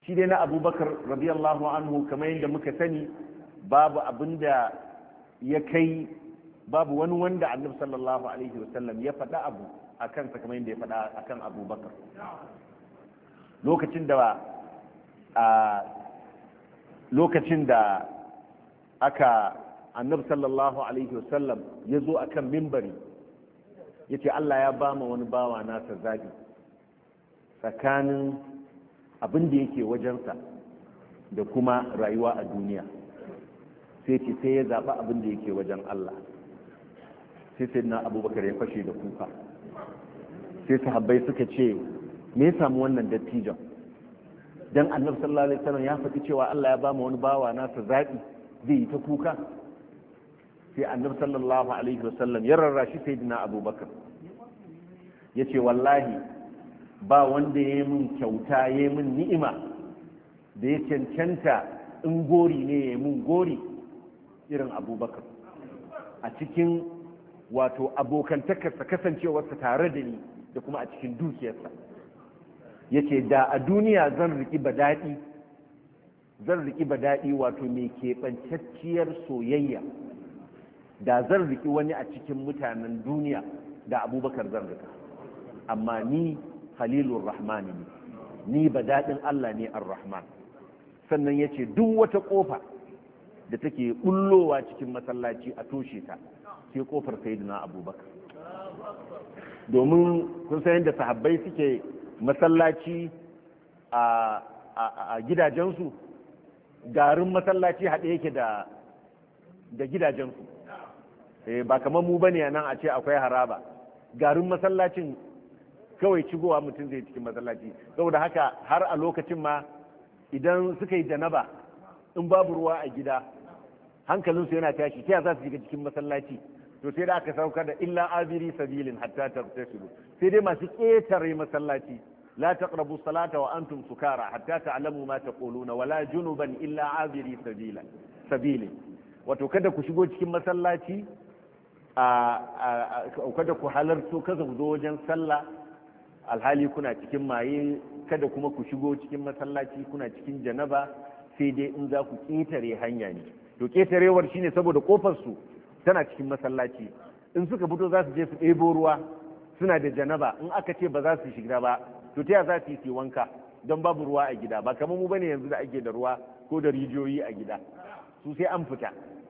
shi dai na abubakar radiyallahu anhu kamar yadda muka sani babu abinda ya kai babu wani wanda annabi sallallahu alaihi wasallam ya faɗa abu a kansa kamar yadda ya faɗa a kan abubakar lokacin da aka annabi sallallahu alaihi wasallam ya zo a kan mimbari ya ce Allah ya ba ma wani bawa nasa zaɓi tsakanin abin da yake wajensa da kuma rayuwa a duniya sai ce sai ya zaɓa abin da yake wajen Allah sai sai na abubakar ya fashe da kuka sai sahabbai suka ce me ya samu wannan dattijan dan annabi sallallahu alaihi wasallam ya faɗi cewa Allah ya ba mu wani bawa nasa zaɓi zai yi ta kuka sai annabi sallallahu alaihi wasallam ya rarrashi sayyidina abubakar ya ce wallahi ba wanda ya yi min kyauta ya yi min ni'ima da ya cancanta in gori ne ya yi min gori irin abubakar a cikin wato abokantakarsa kasancewarsa tare da ni da kuma a cikin dukiyarsa ya ce da a duniya zan riki badaɗi wato mai keɓancacciyar soyayya da zan riki wani a cikin mutanen duniya da abubakar zan rika amma ni khalilur rahmani ne ni badaɗin Allah ne ar-rahman sannan ya ce duk wata ƙofa da take bullowa cikin masallaci a toshe ta sai ƙofar sayyidina abubakar domin kun san yadda sahabbai suke masallaci a gidajensu garin masallaci haɗe yake da gidajensu ba kamar mu bane nan a ce akwai haraba garin masallacin kawai shigowa mutum zai cikin masallaci saboda haka har a lokacin ma idan suka yi janaba in babu ruwa a gida hankalinsu yana tashi ta za su shiga cikin masallaci to sai da aka saukar da illa abiri sabilin hatta tagtasilu sai dai masu ƙetare masallaci la taqrabu salata wa antum sukara hatta ta'lamu ma taquluna wala junuban illa abiri sabilin wato kada ku shigo cikin masallaci kada ku halarto kaza ku zo wajen sallah alhali kuna cikin maye kada kuma ku shigo cikin masallaci kuna cikin janaba sai dai in za ku ƙetare hanya ne to ƙetarewar shine saboda kofar su tana cikin masallaci in suka fito za su je su ɗebo ruwa suna da janaba in aka ce ba za su shiga ba to ta za su yi wanka don babu ruwa a gida ba kamar mu bane yanzu da ake da ruwa ko da rijiyoyi a gida su sai an fita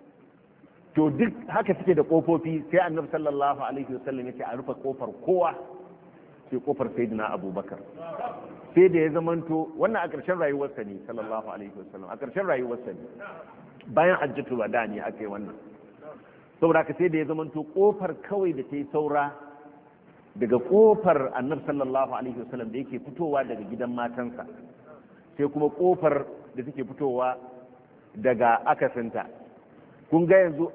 to duk haka suke da kofofi sai annabi sallallahu alaihi wasallam yace a rufe kofar kowa sai kofar sayyidina abubakar sai da ya zamanto wannan a ƙarshen rayuwarsa ne sallallahu alaihi wasallam a ƙarshen rayuwarsa ne bayan hajjatul wada ne aka yi wannan saboda haka sai da ya zamanto kofar kawai da ta yi saura daga kofar annabi sallallahu alaihi wasallam da yake fitowa daga gidan matansa sai kuma kofar da take fitowa daga akasinta kun ga yanzu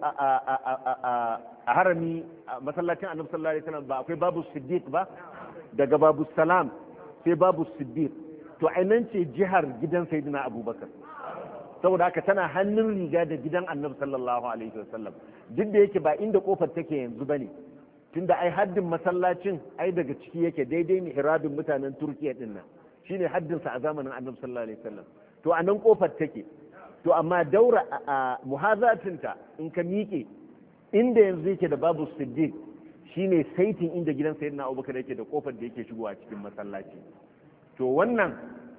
a harami masallacin annabi sallallahu alaihi wasallam ba akwai babu siddiq ba daga babu salam sai babu siddiq to ainihin ce jihar gidan sayyidina abubakar saboda haka tana hannun riga da gidan annabi sallallahu alaihi wasallam duk da yake ba inda kofar take yanzu bane tunda ai haddin masallacin ai daga ciki yake daidai ne hirabin mutanen turkiya din nan shine haddin sa a zamanin annabi sallallahu alaihi wasallam to anan kofar take to amma daura a muhazatinta in ka miƙe inda yanzu yake da babu siddiq shine saitin inda gidan sayyidina abubakar yake da kofar da yake shigowa cikin masallaci to wannan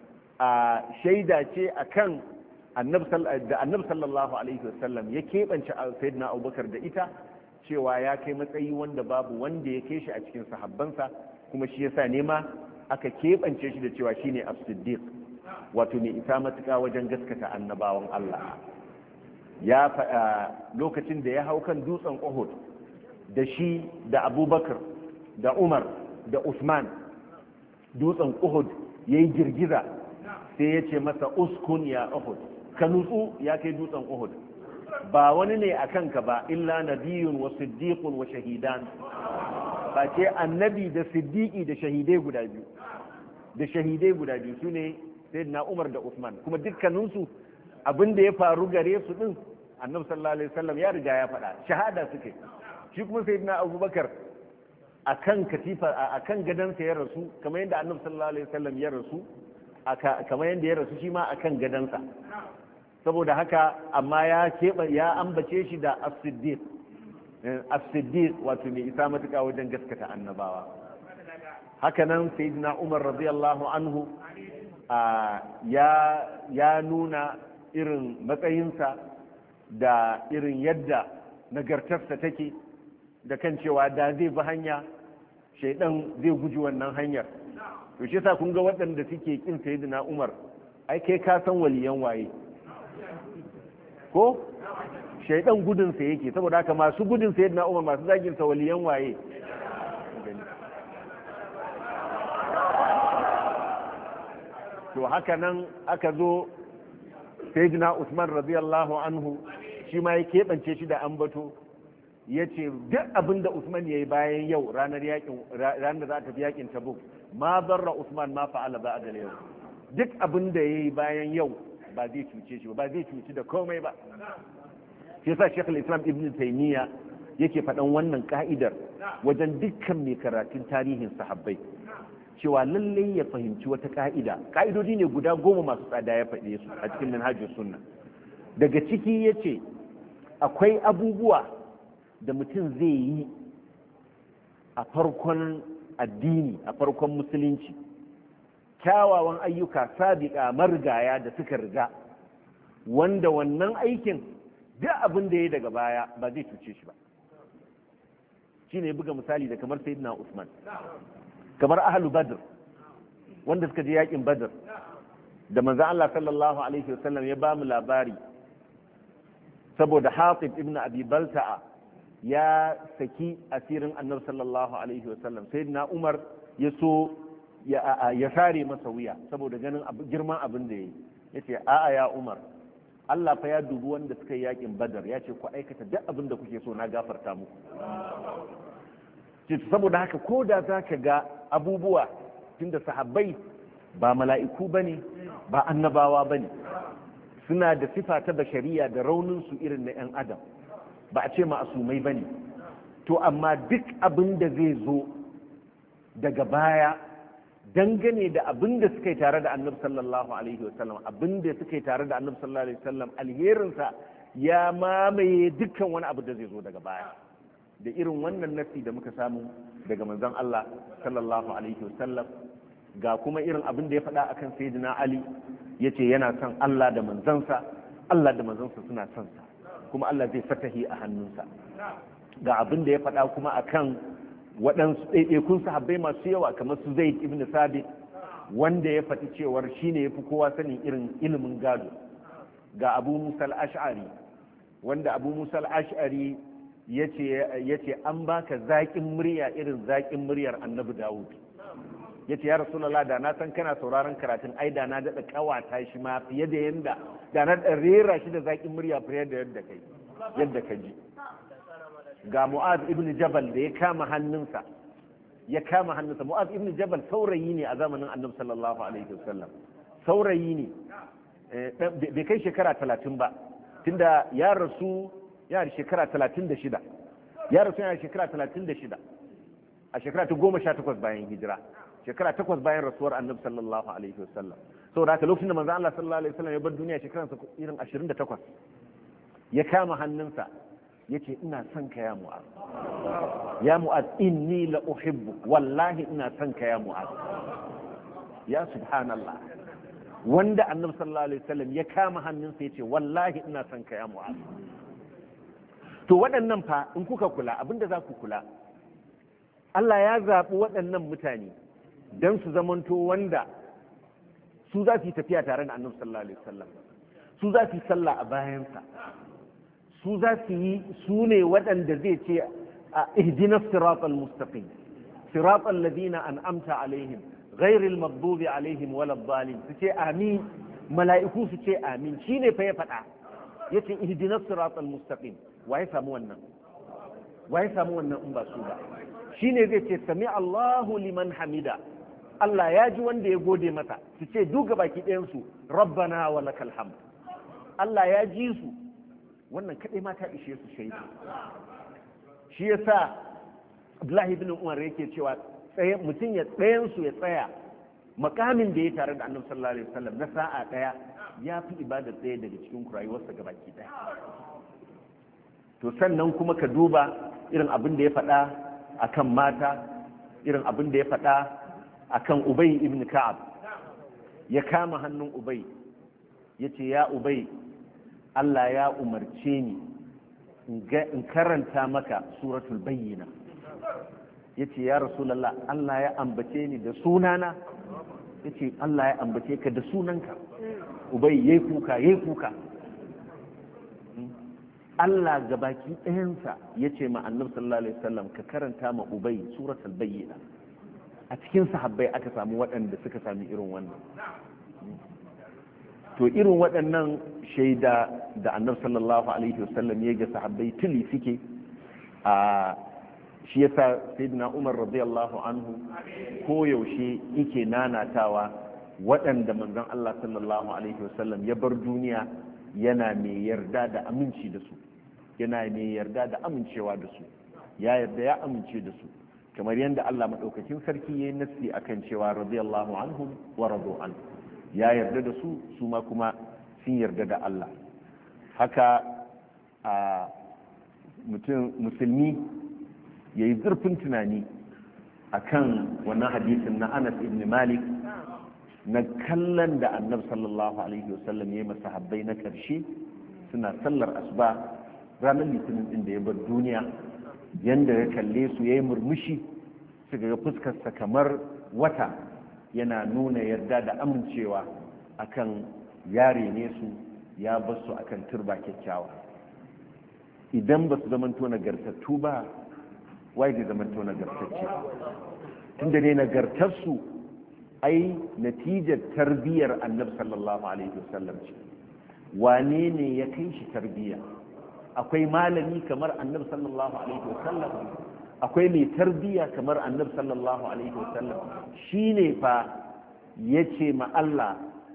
shaida ce akan annabi sallallahu alaihi wasallam ya keɓance sayyidina abubakar da ita cewa ya kai matsayi wanda babu wanda ya kai shi a cikin sahabbansa kuma shi yasa nema aka keɓance shi da cewa shine as-siddiq wato mai isa matuƙa wajen gaskata annabawan Allah ya lokacin da ya hau kan dutsen Uhud da shi da Abubakar da Umar da Usman dutsen Uhud yayi girgiza sai ya ce masa uskun ya Uhud ka nutsu ya kai dutsen Uhud ba wani ne a kanka ba illa nabiyun wa siddiqun wa shahidan ba ce annabi da siddiqi da shahidai guda biyu sune sayyidina Umar da Usman kuma dukkaninsu abin da ya faru gare su din annabi sallallahu alaihi wasallam ya riga ya faɗa shahada suke shi kuma sayyidina Abubakar akan katifa akan gadansa ya rasu kamar yadda annabi sallallahu alaihi wasallam ya rasu kamar yadda ya rasu shi ma akan gadansa, saboda haka amma ya ambace shi da as-siddiq wato mai isa matuƙa wajen gaskata annabawa. Hakanan sayyidina Umar radiyallahu anhu ya nuna irin matsayinsa da irin yadda nagartarsa take, da kan cewa da zai bi hanya shaidan zai guji wannan hanyar. To shi yasa kun ga waɗanda suke kin sayyidina Umar, ai kai ka san waliyan waye ko shaidan gudun sa yake, saboda haka masu gudun sayyidina Umar, masu zagin sa waliyan waye. To haka nan aka zo sayyidina Usman radiyallahu anhu, shi ma ya keɓance shi da ambato, ya ce duk abin da Usman ya yi bayan yau ranar da za ta fi yakin Tabuk, ma zarra Usman ma fa'ala ba a yau, duk abin da ya yi bayan yau ba zai cuce shi ba zai cuci da komai ba. Shi yasa Sheikhul Islam Ibn Taymiyyah yake faɗan wannan ka'idar wajen dukkan mai karatun tarihin sahabbai, cewa lallai ya fahimci wata ka'idodi ne guda 10 masu tsada ya faɗe su a cikin Minhajus Sunna. Daga ciki ya ce akwai abubuwa da mutum zai yi a farkon addini, a farkon musulunci, kyawawan ayyuka sabiƙa margaya da suka riga, wanda wannan aikin duk abin da ya daga baya ba zai cuce shi ba. Shi ne buga misali da kamar Sayyidina Usman, kamar ahlu Badr wanda suka je yakin Badr, da manzo Allah sallallahu alaihi wasallam ya ba mu labari, saboda Hatib ibn Abi Balta'a ya saki asirin Annabi sallallahu alaihi wasallam, Sayyidina Umar ya so ya sare masa wuya saboda ganin girman abin da yayi. Yace a'a ya Umar, Allah fa ya dubi wanda suka yi yakin Badar, ya ce ku aikata duk abin da kuke so, na gafarta muku. Saboda haka ko da za ka ga abubuwa, tunda sahabbai ba mala'iku bane, ba annabawa bane, suna da sifa ta bashariya da rauninsu irin na 'yan adam, ba a ce ma'asumai bane. To amma duk abin da zai zo daga baya dangane da abin da suka yi tare da annabi sallallahu alaihi wasallam, abin da suka yi tare da annabi sallallahu alaihi wasallam, alherinsa ya mamaye dukkan wani abu da zai zo daga baya. Da irin wannan nasi da muka samu daga manzon Allah sallallahu alaihi wasallam, ga kuma irin abin da ya faɗa akan sayyidina Ali, yace yana son Allah da manzansa, Allah da manzansa suna son sa, kuma Allah zai fatahi a hannunsa. Ga abin da ya faɗa kuma akan waɗansu ɗaiɗaikun sahabbai masu yawa kamar su Zaid ibn Sabit, wanda ya faɗi cewar shine yafi kowa sanin irin ilimin gado. Ga Abu Musa al-Ash'ari, wanda Abu Musa al-Ash'ari yace an baka zaƙin murya irin zaƙin muryar Annabi Dawud. Yace ya Rasulullah, da na san kana sauraron karatun, ai da na daɗa ƙawata shi ma fiye da yanda, da na rera shi da zaƙin murya fiye da yadda ka ji. Ga Mu'az ibn Jabal da ya kama hannunsa, Mu'az ibn Jabal saurayi ne a zamanin Annabi sallallahu alaihi wasallam, saurayi ne, bai kai shekara 30 ba, tunda ya rasu yana da shekara 36, ya rasu yana da shekara 36 a shekara ta 18 bayan hijira, shekara 8 bayan rasuwar Annabi sallallahu alaihi wasallam. Saboda haka lokacin da manzo Allah sallallahu alaihi wasallam ya bar duniya shekaransa irin 28, ya kama hannunsa yace ina son ka ya Mu'az, ya Mu'az inni la uhibbu, wallahi ina son ka ya Mu'az. Ya subhanallah, wanda Annabi sallallahu alaihi wasallam ya kama hannunsa yace wallahi ina son ka ya Mu'az. To waɗannan fa in kuka kula, abinda za ku kula, Allah ya zaɓi waɗannan mutane don su zamanto wanda su za su yi tafiya tare da Annabi sallallahu alaihi wasallam, su za su yi sallah a bayansa, su za su yi, su ne waɗanda zai ce a ihdina siratal mustaqim siratal ladina an'amta alaihim ghairil maghdubi alaihim walad dhalin, su ce amin, mala'iku su ce amin. Shine fa ya faɗa, yace ihdina siratal mustaqim. Waye samu wannan in ba su ba? Shine zai ce sami Allahu liman hamida, Allah ya ji wanda ya gode masa, su ce duka baki ɗayan su rabbana wa lakal hamd, Allah ya ji su. Wannan kaɗai ma ta ishe su shaidu. Shi yasa Abdullahi ibn Umar yake cewa mutum ya tsayan su ya tsaya makamin da ya tare da annabi sallallahu alaihi wasallam na sa'a daya ya fi ibadar ɗaya daga cikin rayuwarsa gabaki daya. To sannan kuma ka duba irin abin da ya faɗa akan mata, irin abin da ya faɗa akan Ubay ibn Ka'ab. Ya kama hannun Ubay yace ya Ubay, Allah ya umarce ni in karanta maka suratul bayyina. Yace ya Rasulullah, Allah ya ambace ni da sunana. Yace Allah ya ambace ka da sunanka. Ubay yayi kuka. Allah gabaki ɗayansa yace ma Annabi sallallahu alaihi wasallam ka karanta ma Ubay suratul bayyina. A cikin sahabbai aka samu waɗanda suka sami irin wannan. To irin waɗannan shaida da Annabi sallallahu alaihi wasallam ya ga sahabbai tuli suke a shi yasa sayyidina Umar radiyallahu anhu ko yaushe yake nanatawa waɗanda manzon Allah sallallahu alaihi wasallam ya bar duniya yana mai yarda da aminci da su, yana mai yarda da amincewa da su, ya yarda ya amince da su, kamar yadda Allah madaukakin sarki yayin nasi akan cewa radiyallahu anhum wa radu an, ya yarda da su, su ma kuma sun yarda da Allah. Haka a musulmi ya yi zurfin tunani a kan wannan hadisin na Anas ibn Malik na kallon da annabi sallallahu alaihi wasallam ya yi masahabbai na ƙarshe suna sallar asuba ranar litinin ɗin da ya bar duniya, yanda ya kalle su ya yi murmushi suka ga fuskarsa kamar wata, yana nuna yarda da amincewa akan yare ne su ya basu akan turba kyakkyawa. Idan ba su zamanto nagartattu ba, wai da zamanto nagartacce, tunda ne nagartarsu ai natijar tarbiyyar annabi sallallahu alaihi wasallam ce. Wane ne ya kai shi tarbiyya? Akwai malami kamar annabi sallallahu alaihi wasallam, akwai mai tarbiyya kamar annabi sallallahu alaihi wasallam. Shine fa yace ma Allah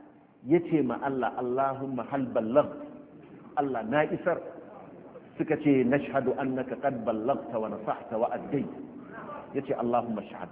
Allahumma hal ballagh, Allah na isar. Suka ce nashhadu annaka qad ballaghta wa nasahta wa addayt. Yace Allahumma shahad.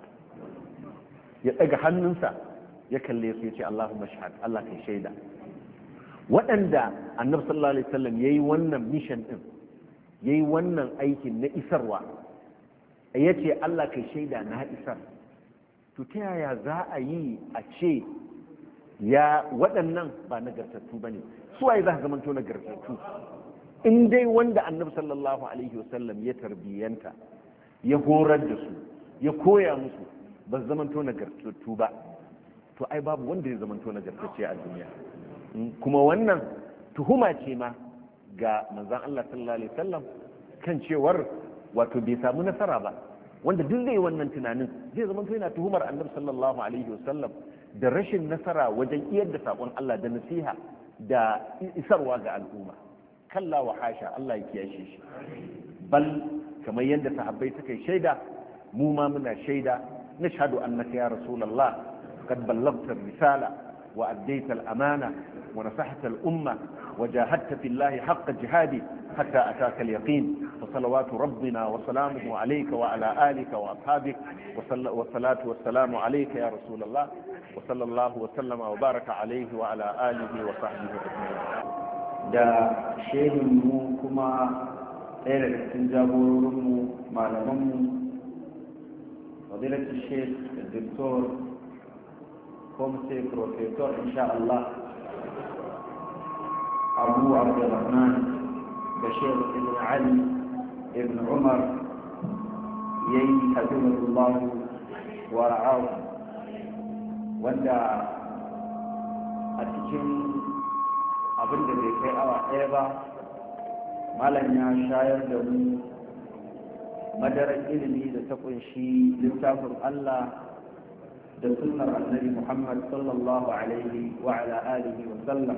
Ya daga hannunsa ya kalle su yace Allahumma shahad, Allah kai shaida. Waɗanda annabi sallallahu alaihi wasallam yayi wannan mission din, yayi wannan aikin na isarwa, yace Allah kai shaida na isar. To ta yaya za a yi a ce ya waɗannan ba nagartattu bane? Su waye za ka zamanto nagartattu? In dai wanda annabi sallallahu alaihi wasallam ya tarbiyyanta, ya horar da su, ya koya musu, ba su zamanto nagartattu ba, to ai babu wanda ya zamanto nagartacce a duniya. Kuma wannan tuhuma ce ma ga manzon Allah sallallahu alaihi wasallam kan cewar wato bai samu nasara ba. Wanda duk zai wannan tunanin zai zamanto yana tuhumar annabi sallallahu alaihi wasallam da rashin nasara wajen iyar da sakon Allah da nasiha da isarwa ga al'umma. Kalla wa hasha, Allah ya kiyashe shi. Bal kamar yadda sahabbai suka yi shaida, mu ma muna shaida, nashhadu annaka ya rasulullah qad ballaghta ar-risala wa addayta al-amana wa nasahta al-umma wa jahadta fillahi haqqa jihadi hatta ataka al-yaqin. Fa salawatu rabbina wa salamuhu alayka wa ala alika wa ashabik wa salatu wa salamu alayka ya rasulullah wa sallallahu wa sallama wa baraka alayhi wa ala alihi wa sahbihi ajma'in. Da shehinmu kuma ɗaya daga cikin jagororinmu malamanmu fadilatul sheikh doktor ko mu ce professor insha Allah Abu Abdurrahman Bashir ibn Ali ibn Umar yayi hafizahullah wa ra'ahu, wanda a cikin abin da bai kai awa ɗaya ba malam ya shayar da mu madarar ilimi da ta kunshi littafin Allah da sunnar annabi Muhammad sallallahu alaihi wa ala alihi wa sallam,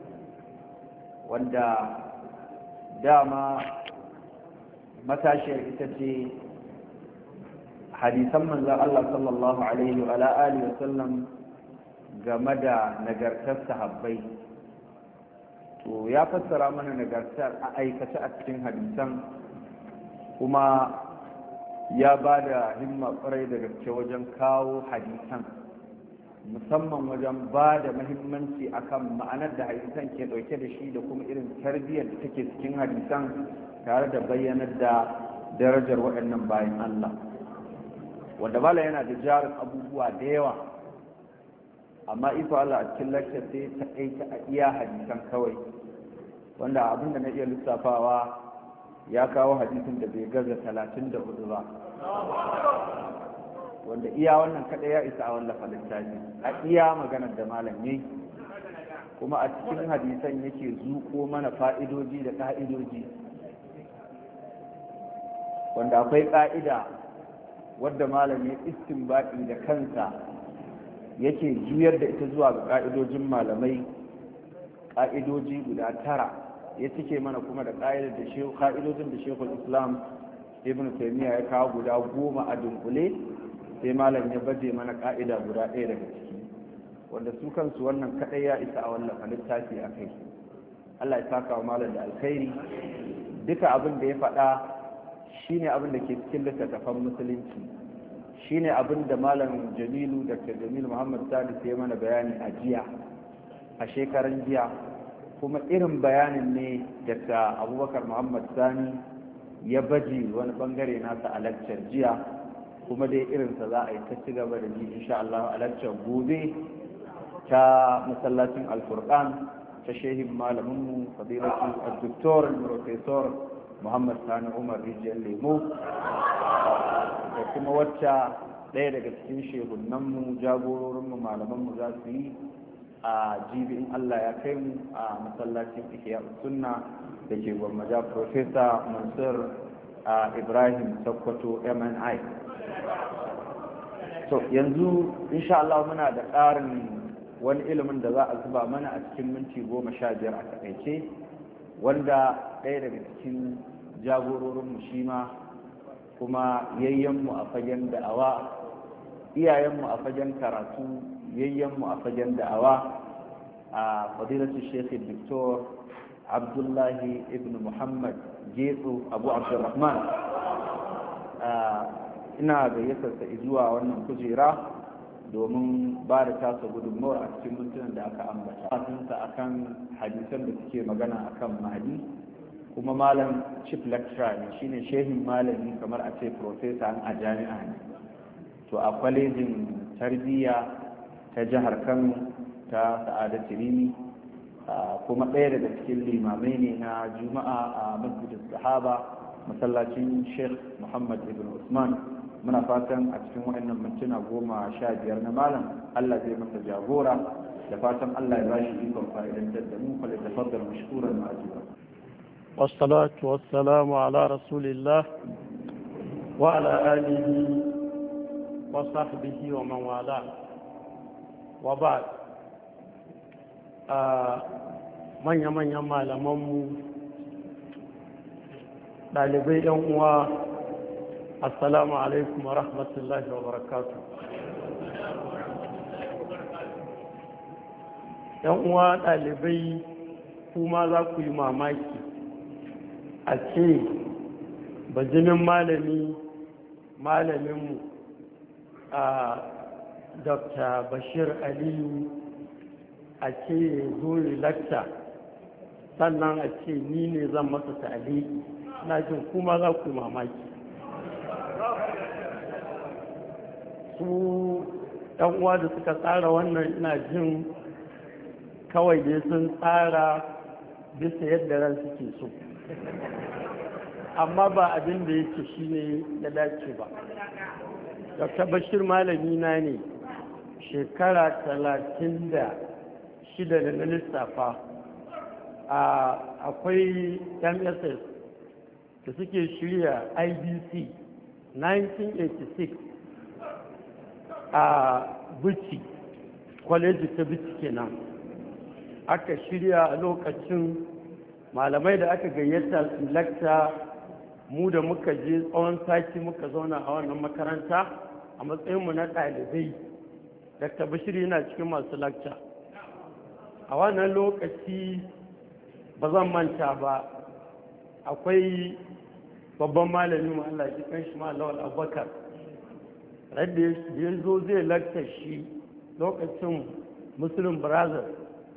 wanda dama matashiyar ita ce hadisan manzon Allah sallallahu alaihi wa ala alihi wa sallam game da nagartar sahabbai. To ya fassara mana nagartar a aikace a cikin hadisan, kuma ya ba da himma kwarai da gaske wajen kawo hadisan musamman wajen ba da mahimmanci akan ma'anar da hadisan ke dauke da shi da kuma irin tarbiyyar da take cikin hadisan tare da bayyanar da darajar waɗannan bayan Allah wanda bala yana da jarin abubuwa da yawa amma iko Allah a cikin lakcar sai ta aika a iya hadisan kawai wanda abin da na iya lissafawa ya kawo hadisin da bai gaza 34 ba wanda iya wannan kada ya isa a wallafa littafi a iya maganar da malam yayi kuma a cikin hadisan yake zuko mana fa'idoji da ka'idoji wanda akwai ka'ida wadda malam ya istinbadi da kansa yake juyar da ita zuwa ga ka'idojin malamai ka'idoji guda 9 ya cike mana kuma da ka'idojin da Sheikhul Islam Ibn Taymiyyah ya kawo guda 10 a dunkule sai malam ya baje mana ka'ida guda 1 daga ciki wanda su kansu wannan kadai ya isa a wallafa littafi a kai Allah ya saka wa malam da alkhairi duka abin da ya faɗa shine abin da ke cikin littattafan musulunci shine abin da malam Jamilu Dr. Jamil Muhammad Sadis ya mana bayani a jiya a shekaran jiya kuma irin bayanin ne Dr. Abubakar Muhammad Sani ya baje wani bangare nasa a lakcar jiya kuma dai irinsa za a yi ta ci gaba da ji insha Allah a lakcar gobe ta masallacin Al-Furqan ta shehin malaminmu fadilatu al-doktor al-professor Muhammad Sani Umar Rijiyar Lemo da kuma wacce ɗaya daga cikin shehunanmu jagororinmu malamanmu za su yi a jibi in Allah ya kai mu a masallacin Ihya Sunna da ke gwammaja Profesa Mansur Ibrahim Sokoto MNI. So yanzu insha Allah muna da ƙarin wani ilimin da za a zuba mana a cikin minti 15 a takaice wanda ɗaya daga cikin jagororinmu shi ma kuma yayyenmu a fagen da'awa iyayenmu a fagen karatu yayyenmu a fagen da'awa a fadilatu Sheikh Dr. Abdullahi ibn Muhammad Getsu Abu Abdurrahman ina gayyatarsa zuwa wannan kujera domin ba da tasa gudunmawar a cikin mintunan da aka ambata kafinsa akan hadisan da suke magana akan mahdi kuma malam chief lecturer ne shine shehin malami kamar a ce professor a jami'a ne to a kwalejin tarbiyya ta jihar Kano ta Sa'adatu Rimi kuma ɗaya daga cikin limamai ne na juma'a a masjidin sahaba masallacin Sheikh Muhammad ibn Usman muna fatan a cikin waɗannan mintuna 15 na malam Allah zai masa jagora da fatan Allah ya bashi ikon fa'idantar da mu fa da tafaddal mashkuran ma'ajura والصلاة والسلام على رسول الله وعلى آله وصحبه ومن والاه وبعد manya-manyan malamanmu ɗalibai ‘yan uwa assalamu alaikum wa rahmatullahi wa barakatu ‘yan uwa ɗalibai kuma za ku yi mamaki a ce bajinin malaminmu a dr bashir aliyu a ce zuri lakta sannan a ce ni ne zan masa ta'aliki na jin kuma za ku mamaki su ɗan uwa da suka tsara wannan ina jin kawai dai sun tsara bisa yadda ran suke so amma ba abin da yake shi ne ya dace ba dr bashir malami na ne shekara 36 da na lissafa akwai mss da suke shirya ibc 1986 a bici kwaleji ta bici kenan aka shirya a lokacin malamai da aka gayyata lakta mu da muka je tsawon sati muka zauna a wannan makaranta a matsayinmu na ɗalibai dr bashir yana cikin masu lakta a wannan lokaci ba zan manta ba akwai babban malami Allah ji kan shi malawal abubakar radda ya zo zai lakta shi lokacin muslim brothers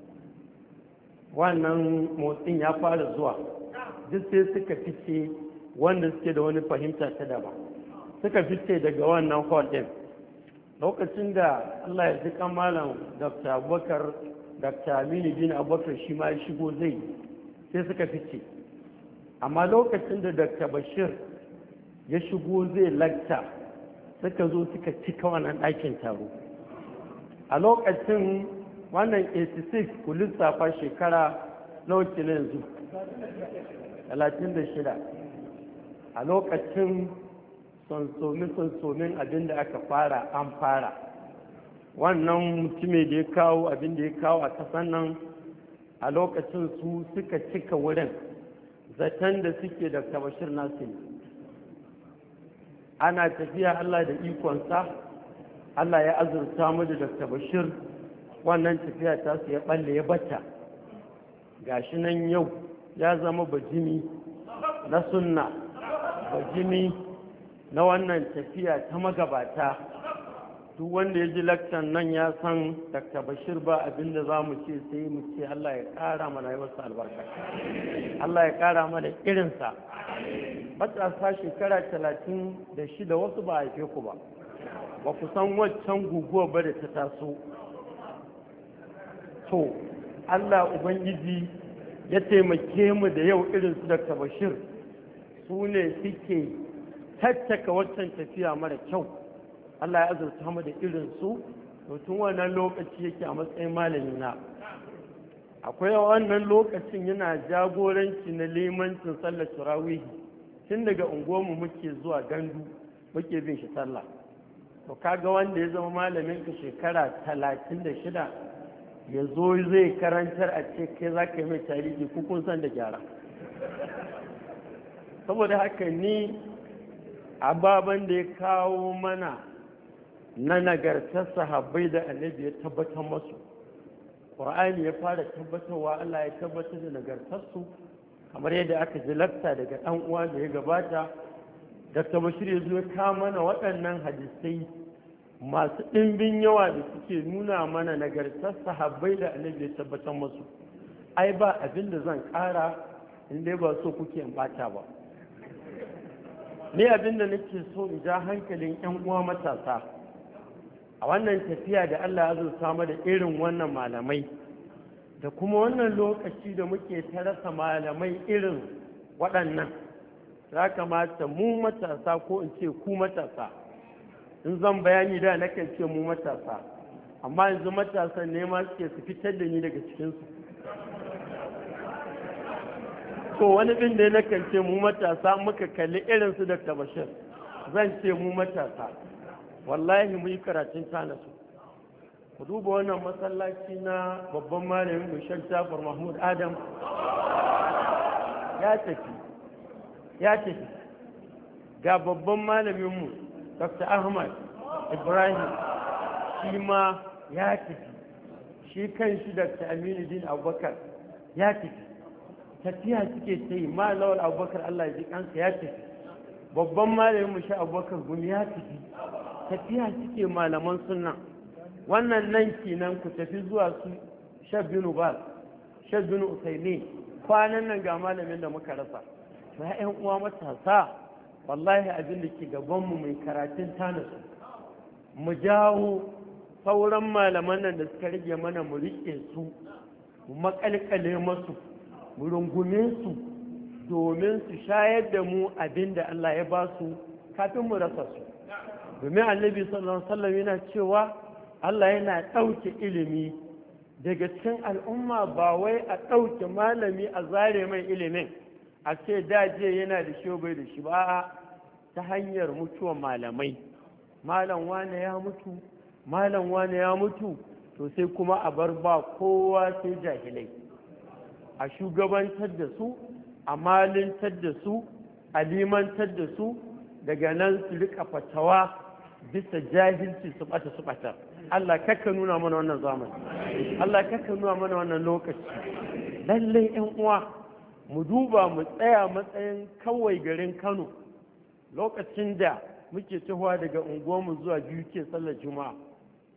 wannan motsin ya fara zuwa duk sai suka fice wanda suke da wani fahimta ta daban suka fice daga wannan hall din lokacin da Allah ya ji kamalan Dr. Abubakar Dr. Aminu bin Abubakar shi ma ya shigo zai sai suka fice amma lokacin da Dr. Bashir ya shigo zai lakta suka zo suka cika wannan ɗakin taro a lokacin wannan 86 ku lissafa shekara nawa ne yanzu 36 a lokacin sonsomin abin da aka fara an fara wannan mutumin da ya kawo abin da ya kawo a kasan nan a lokacin su suka cika wurin zaton da suke da Bashir Nasir ana tafiya Allah da ikonsa Allah ya azurta mu da Dr. Bashir wannan tafiya ta su ya balle ya bata gashi nan yau ya zama bajimi na sunna bajimi na wannan tafiya ta magabata duk wanda ya ji lakcan nan ya san Dr. Bashir ba abinda za mu ce sai mu ce Allah ya ƙara mana yi wasu albarka Allah ya ƙara mana irinsa matasa shekara 36 wasu ba haife ku ba ba ku san waccan guguwa ba da ta taso to Allah Ubangiji ya taimake mu da yau irinsu Dr. Bashir su ne suke tattaka waccan tafiya mara kyau Allah ya azurta mu da irinsu to tun wannan lokaci yake a matsayin malami na akwai wannan lokacin yana jagoranci na limancin sallar turawihi tun daga unguwarmu muke zuwa gandu muke bin shi sallah to kaga wanda ya zama malamin ka shekara 36 ya zo zai karantar a ce kai za ka yi mai tarihi kun san da gyara saboda haka ni ababen da ya kawo mana na nagartar sahabbai da annabi ya tabbatar masu ƙur'ani ya fara tabbatarwa Allah ya tabbatar da nagartarsu kamar yadda aka ji lafta daga ɗan uwa da ya gabata Dr. Bashir ya zo ya mana waɗannan hadisai masu ɗimbin yawa da suke nuna mana nagartar sahabbai da annabi ya tabbatar masu ai ba abin da zan ƙara in dai ba so kuke in ɓata ba ni abin da nake so in ja hankalin 'yan uwa matasa a wannan tafiya da Allah ya zurta mu da irin wannan malamai da kuma wannan lokaci da muke ta rasa malamai irin waɗannan ya kamata mu matasa ko in ce ku matasa in zan bayani da nakan ce mu matasa amma yanzu matasan ne ma suke su fitar da ni daga cikinsu to wani bin da nakan ce mu matasa muka kalli irinsu Dr. Bashir zan ce mu matasa wallahi mu yi karatun tanasu ku duba wannan masallaci na babban malamin Bashir Jafar Mahmud Adam ya tafi ga babban malaminmu Dr. Ahmad Ibrahim shi ma ya tafi shi kan shi Dr. Aminu Din Abubakar ya tafi tafiya suke ta yi malawar Abubakar Allah ya ji kansa ya tafi babban malamin mu shi Abubakar gumi ya tafi tafiya suke malaman sunna wannan nan kenan ku tafi zuwa su Shabbinu Bal Shabbinu Usaini kwanan nan ga malamin da muka rasa ba ƴan uwa matasa wallahi abin da ke gaban mu mai karatun tanasu mu jawo sauran malaman nan da suka rage mana mu rike su mu makalkale masu mu rungume su domin su shayar da mu abin da Allah ya ba su kafin mu rasa su domin annabi sallallahu alaihi wasallam yana cewa Allah yana ɗauke ilimi daga cikin al'umma ba wai a ɗauke malami a zare mai ilimin a ce daje yana da shi bai da shi ba ta hanyar mutuwar malamai malam wane ya mutu malam wane ya mutu to sai kuma a bar ba kowa sai jahilai a shugabantar da su a malintar da su a limantar da su daga nan su rika fatawa bisa jahilci su bata Allah kakka nuna mana wannan zamani Allah kakka nuna mana wannan lokaci lallai yan uwa mu duba mu tsaya matsayin kawai garin Kano lokacin da muke tahowa daga unguwarmu zuwa biyu ke sallar juma'a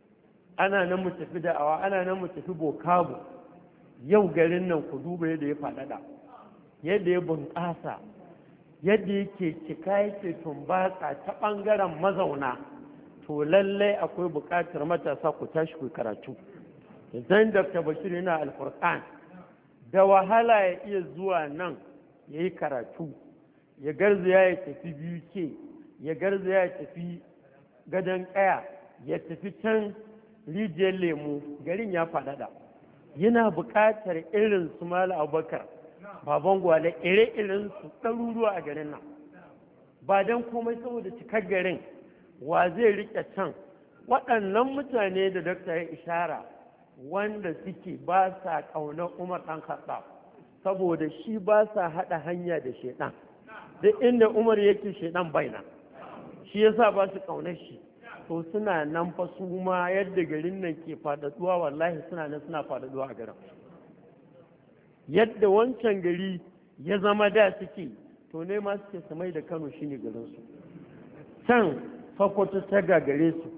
ana nan mu tafi da'awa, ana nan mu tafi bokabu. Yau garin nan ku duba yadda ya faɗaɗa, yadda ya bunƙasa, yadda yake cika yake tumbatsa ta ɓangaren mazauna. To lallai akwai buƙatar matasa ku tashi ku karatu. Idan Dr. Bashir yana Alfurqan, da wahala ya iya zuwa nan ya yi karatu, ya garzaya ya tafi BUK, ya garzaya ya tafi gadon ƙaya, ya tafi can rijiyar lemu. Garin ya faɗaɗa, yana buƙatar irin su Malam Abubakar baban gwale, ire-iren su ɗaruruwa a garin nan, ba don komai saboda cikar garin. Wa zai riƙe can? Waɗannan mutane da dakta ya ishara, wanda suke ba sa ƙaunar Umar ɗan Khattab, saboda shi ba sa haɗa hanya da shaiɗan. Duk inda Umar yake shaiɗan baina, shi yasa ba su ƙaunar shi. To suna nan fa su ma yadda garin nan ke faɗaɗuwa, wallahi suna nan suna faɗaɗuwa a garin. Yadda wancan gari ya zama da suke, to ne ma suke su mai da Kano shine garinsu. Can Sokoto ta gagare su,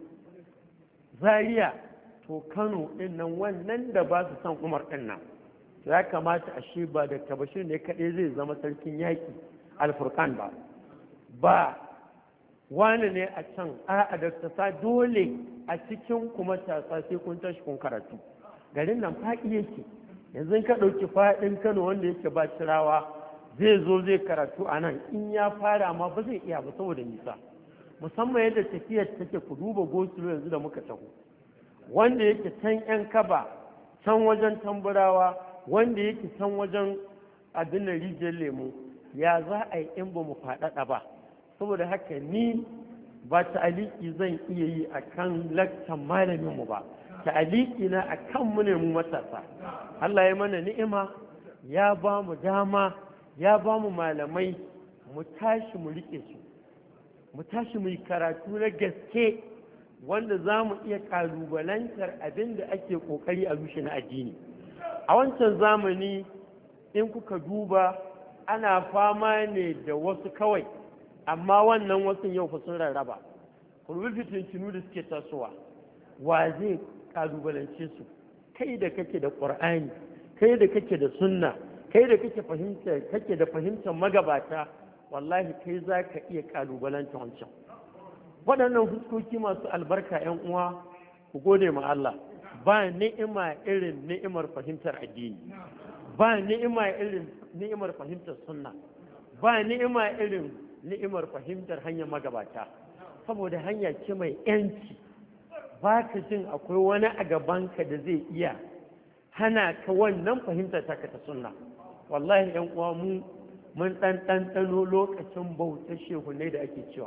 Zaria, to Kano ɗin nan wannan da ba su san Umar ɗin nan, ya kamata ashe ba da Bashir ne kaɗai zai zama sarkin yaƙi Alfurqan ba wani ne a can, a da sa dole a cikin kuma tasa sai kun tashi kun karatu. Garin nan faɗi yake, yanzu ka ɗauki faɗin Kano wanda yake ba cirawa, zai zo zai karatu a nan, in ya fara ma ba zai iya ba saboda nisa. Musamman yadda tafiyar take, ku duba gosulo yanzu da muka taho, wanda yake can yan kaba, can wajen tamburawa, wanda yake can wajen abin rijiyar lemu, ya za a yi in ba mu faɗaɗa ba. Saboda haka ni ba ta'aliki zan iya yi a kan lakcan malaminmu ba, ta'aliki na a kan mu ne mu matasa. Allah ya mana ni'ima, ya ba mu dama, ya ba mu malamai, mu tashi mu riƙe su, mu tashi mu yi karatu na gaske wanda za mu iya ƙalubalantar abin da ake ƙoƙari a rushe na addini. A wancan zamani in kuka duba ana fama ne da wasu kawai, amma wannan wasu yau fa sun rarraba. Kurbi fitintinu da suke tasowa, wa zai ƙalubalance su? Kai da kake da ƙur'ani, kai da kake da sunna, kai da kake da fahimtar magabata, wallahi kai za ka iya ƙalubalanta wancan. Waɗannan fuskoki masu albarka ‘yan uwa, ku gode ma Allah, ba ni'ima irin ni'imar fahimtar addini, ba ni'ima irin ni'imar fahimtar sunna, ba ni'ima irin ni'imar fahimtar hanyar magabata, saboda hanya ce mai ‘yanci. Ba ka jin akwai wani a gabanka da zai iya hana ka wannan fahimtar taka ta sunna. Wallahi ‘yan uwa, mun ɗanɗano lokacin bautar shehunai da ake cewa,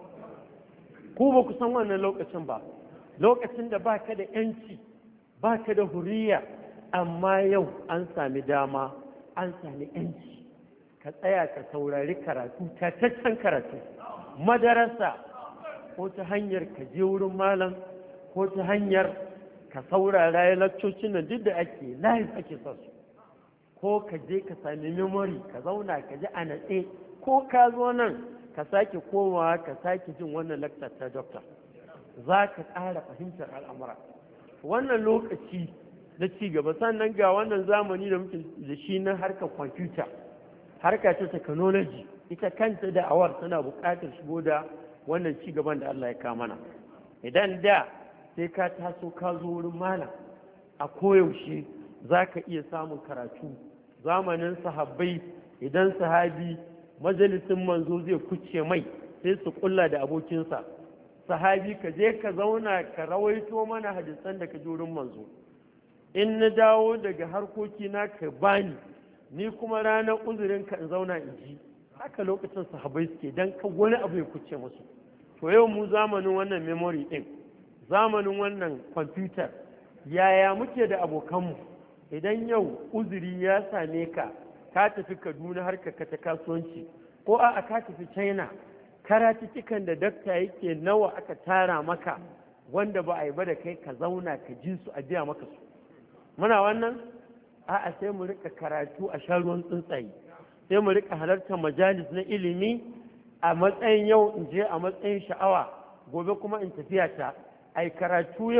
ku ba ku san wannan lokacin ba, lokacin da ba ka da ‘yanci, ba ka da huriya, amma yau an sami dama, an sami ‘yanci. Ka tsaya ka saurari karatu, tataccen karatu, madarasa, ko ta hanyar ka je wurin malam, ko ta hanyar ka saurara ya lakcocin nan duk da ake live ake sa su, ko ka je ka sami memory ka zauna ka ji a natse, ko ka zo nan ka sake komawa ka sake jin wannan lecture ta doctor, za ka ƙara fahimtar al'amura. Wannan lokaci na ci gaba, sannan ga wannan zamani da muke da shi na harkar kwamfuta, harka ta technology, ita kanta da awar tana buƙatar shigo da wannan ci gaban da Allah ya kawo mana. Idan da sai ka taso ka zo wurin malam a koyaushe za ka iya samun karatu. Zamanin sahabbai, idan sahabi majalisin manzo zai kuce mai, sai su kulla da abokinsa, sahabi ka je ka zauna ka rawaito mana hadisan da ka ji wurin manzo, in na dawo daga harkoki na ka bani, ni kuma ranar uzurin ka in zauna in ji. Haka lokacin sahabbai suke, dan ka wani abu ya kuce musu. To yau mu zamanin wannan memory din, zamanin wannan kwamfutar, yaya muke da abokanmu? Idan yau uzuri ya same ka, ka tafi Kaduna harka ka ta kasuwanci, ko a ka tafi China, karatukan da dakta yake nawa aka tara maka wanda ba a yi ba da kai ka zauna ka ji su a biya maka su. Muna wannan? A'a, sai mu rika karatu a sha ruwan tsuntsaye, sai mu rika halartar majalis na ilimi a matsayin yau in je a matsayin sha'awa, gobe kuma in tafiya ta ai karatu yau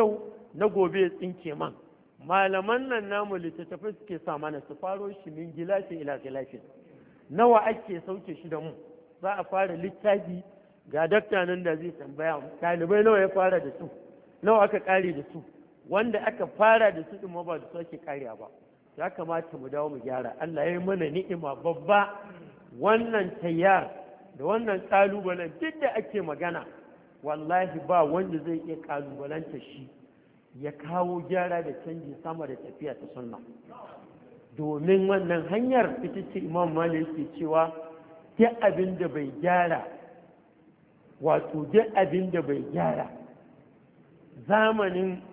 na gobe ya tsinke man. Malaman nan namu littattafai suke sa mana su faro shi min gilashin ila gilashin, nawa ake sauke shi da mu. Za a fara littafi ga dakta nan da zai tambaya mu ɗalibai nawa ya fara da su, nawa aka ƙare da su, wanda aka fara da su ɗin ma ba da su ake ƙariya ba. Ya kamata mu dawo mu gyara. Allah ya yi mana ni'ima babba, wannan tayyar da wannan ƙalubalen duk da ake magana wallahi ba wanda zai iya ƙalubalanta shi ya kawo gyara da canji sama da tafiya ta sunna. Domin wannan hanyar ita ce Imam Malik yake cewa duk abin da bai gyara, wato duk abin da bai gyara zamanin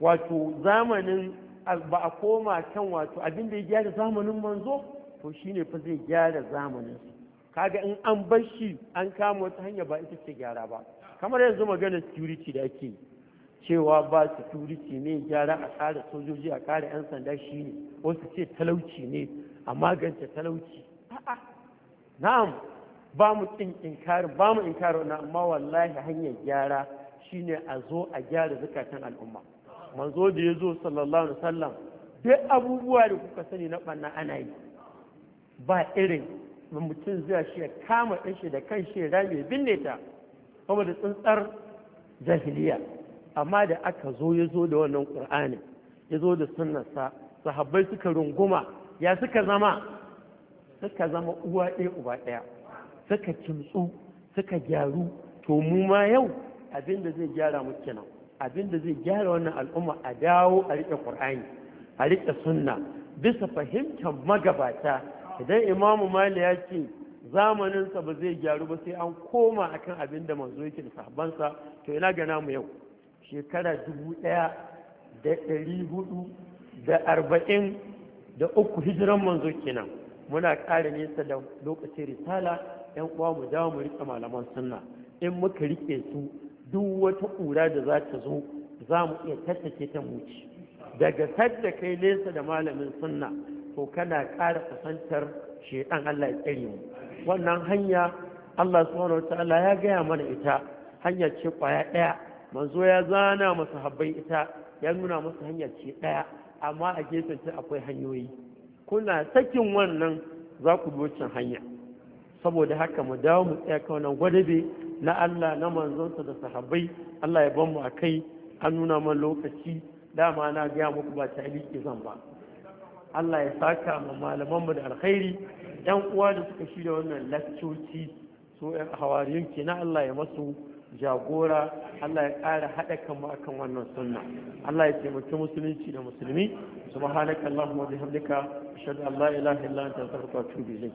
ba a koma kan wato abin da ya gyara zamanin manzo, to shine fa zai gyara zamanin su. Kaga in an bar shi an kama wata hanya ba ita ce gyara ba. Kamar yanzu maganar security da ake cewa ba security ne gyara, a ƙara sojoji, a ƙara 'yan sanda, shi ne wasu ce talauci ne a magance talauci. A'a, na'am, ba mu inkarin wannan, amma wallahi hanyar gyara shine a zo a gyara zakatan al'umma. Manzo da ya zo sallallahu alaihi wasallam duk abubuwa da kuka sani na ɓanna ana yi, ba irin mutum zai shi ya kama ɗan shi da kan shi rami binne ta saboda tsuntsar jahiliya. Amma da aka zo ya zo da wannan ƙur'ani, ya zo da sunnarsa, sahabbai suka runguma, ya suka zama uwa ɗaya uba ɗaya, suka kimtsu, suka gyaru. To mu ma yau abin da zai gyara mu kenan, abin da zai gyara wannan al'umma, a dawo a riƙe ƙur'ani, a riƙe sunna bisa fahimtar magabata. Idan Imamu Malik ya ce zamaninsa ba zai gyaru ba sai an koma akan abin da manzo yake da sahabbansa, to ina ga namu yau shekara 1443 hijiran manzo kenan, muna ƙara nesa da lokacin risala. Yan uwa mu dawo mu riƙe malaman sunna, in muka riƙe su duk wata ƙura da za ta zo za mu iya tattake ta muci. Daga sadda kai nesa da malamin sunna to kana ƙara kusantar shedan. Allah ya tsare mu. Wannan hanya Allah subhanahu wataala ya gaya mana ita, hanya ce kwaya ɗaya. Manzo ya zana masa habbai ita, ya nuna masa hanya ce ɗaya, amma a gefen ta akwai hanyoyi. Kuna sakin wannan za ku bi wancan hanya. Saboda haka mu dawo mu tsaya kan wannan gwadabe na Allah, na manzonsa da sahabbai. Allah ya ban mu a kai. An nuna man lokaci, dama na gaya muku ba ta aliki zan ba. Allah ya saka ma malamanmu da alkhairi, yan uwa da suka shirya wannan lakcoci, su yan hawariyun kenan. Allah ya masu jagora, Allah ya ƙara haɗa kan mu akan wannan sunna. Allah ya taimaki musulunci da musulmi. Subhanaka Allahumma wa bihamdika, ashhadu an la ilaha illa anta, astaghfiruka wa atubu ilayk.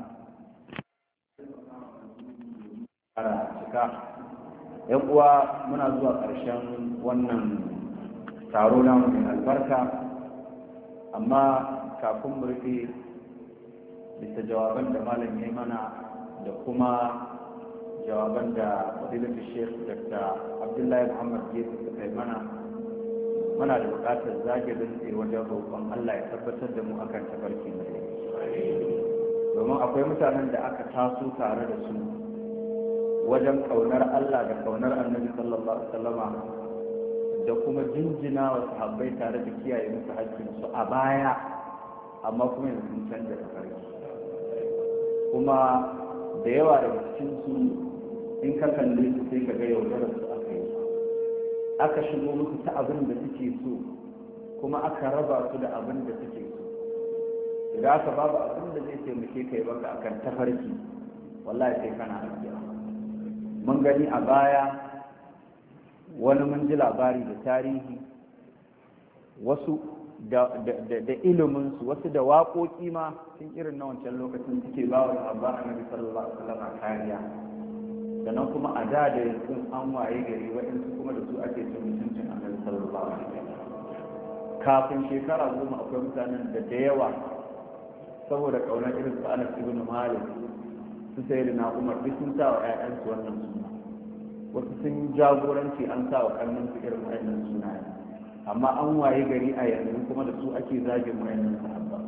Yan uwa, muna zuwa ƙarshen wannan taro na mai albarka, amma kafin mu rufe, bisa jawaban da malam ya mana da kuma jawaban da fadilatu Sheikh Dr. Abdullahi Muhammad Yesu suka yi mana, muna da buƙatar zage dantse wajen roƙon Allah ya tabbatar da mu akan tafarki mai, domin akwai mutanen da aka taso tare da su wajen ƙaunar Allah da ƙaunar Annabi sallallahu alaihi wasallama, da kuma jinjina wa sahabbai tare da kiyaye musu haƙƙinsu a baya, amma kuma yanzu sun canza tafarki. Kuma da yawa daga cikin su in ka kalle su sai ka ga yaudarar su aka yi, aka shigo musu ta abin da suke so, kuma aka raba su da abin da suke so. Idan aka babu abin da zai taimake ka yi baka akan tafarki, wallahi sai kana addu'a. Mun gani a baya, wani mun ji labari da tarihi, wasu da iliminsu, wasu da waƙoƙi ma sun irin na wancan lokacin suke ba wa sahabba Annabi sallallahu alaihi wasallam kariya. Sannan kuma a da yanzu an waye gari waɗansu kuma da su ake cin mutuncin Annabi sallallahu alaihi wasallam. Kafin shekara 10 akwai mutanen da yawa saboda ƙaunar irin su Anas ibn Malik, su sayyidina Umar, duk sun sa wa ƴaƴansu wannan suna. Wasu sun jagoranci an sa wa ƙannansu irin waɗannan sunaye. Amma an waye gari a yanzu kuma da su ake zagin waɗannan sahabba.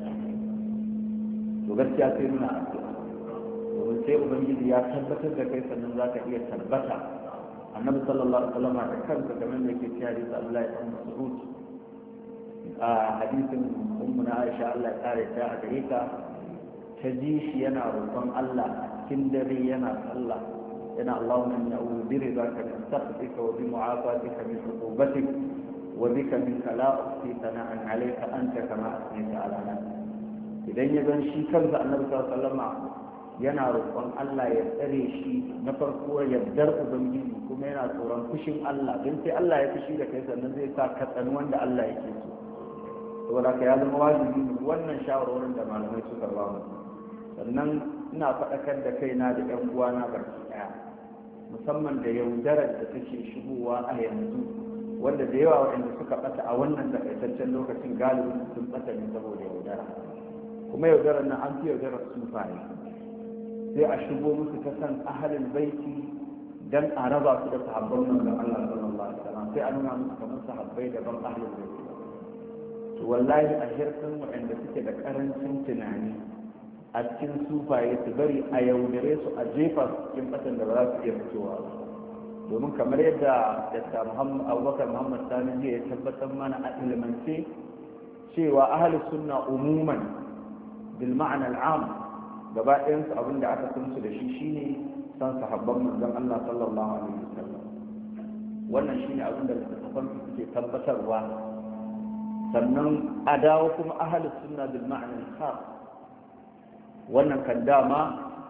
To gaskiya sai muna addu'a, domin sai Ubangiji ya tabbatar da kai, sannan za ka iya tabbata annabi sallallahu alaihi wasallam da kansa kamar da yake cewa hadisi Abdullahi ibn Mas'ud a hadisin ummu na Aisha Allah ya kare ta a gare ta ta ji shi yana roƙon Allah cikin dare yana sallah yana Allahumma inna a'udhu bi ridaka min sakhatika wa bi mu'afatika min uqubatik wa bika minka la uhsi thana'an 'alayka anta kama asnayta 'ala nafsik. Idan ya zan shi kansa annabi sallallahu alaihi wasallam yana roƙon Allah ya tsare shi na farko yardar ubangiji kuma yana tsoron fushin Allah don sai Allah ya fushi da kai sannan zai sa ka tsani wanda Allah yake so. Saboda ka ya zama wajibi ne wannan shawarwarin da malamai suka ba mu. Sannan ina faɗakar da kaina da ƴan uwana baki ɗaya musamman da yaudarar da take shigowa a yanzu wanda da yawa waɗanda suka ɓata a wannan takaitaccen lokacin galibin sun ɓata ne saboda yaudara. Kuma yaudarar nan an fi yaudarar sufaye sai a shigo musu ta san ahalin baiti dan a raba su da sahabban manzon Allah sallallahu alaihi wasallam sai a nuna musu kamar sahabbai daban ahalin baiti. To wallahi a hirsin waɗanda suke da karancin tunani a cikin sufaye su bari a yaudare su a jefa su cikin ƙasan da ba za su iya fitowa ba. Domin kamar yadda Dr. Abubakar Muhammad Sani ya tabbatar mana a ilimance cewa ahalin sunna umuman bil ma'ana al'am gaba ɗayansu abin da aka san su da shi shine san sahabban manzon Allah sallallahu alaihi wasallam. Wannan shine abin da littattafan su suke tabbatarwa. Sannan a dawo kuma ahlus sunna bil ma'na al-khas, wannan kan dama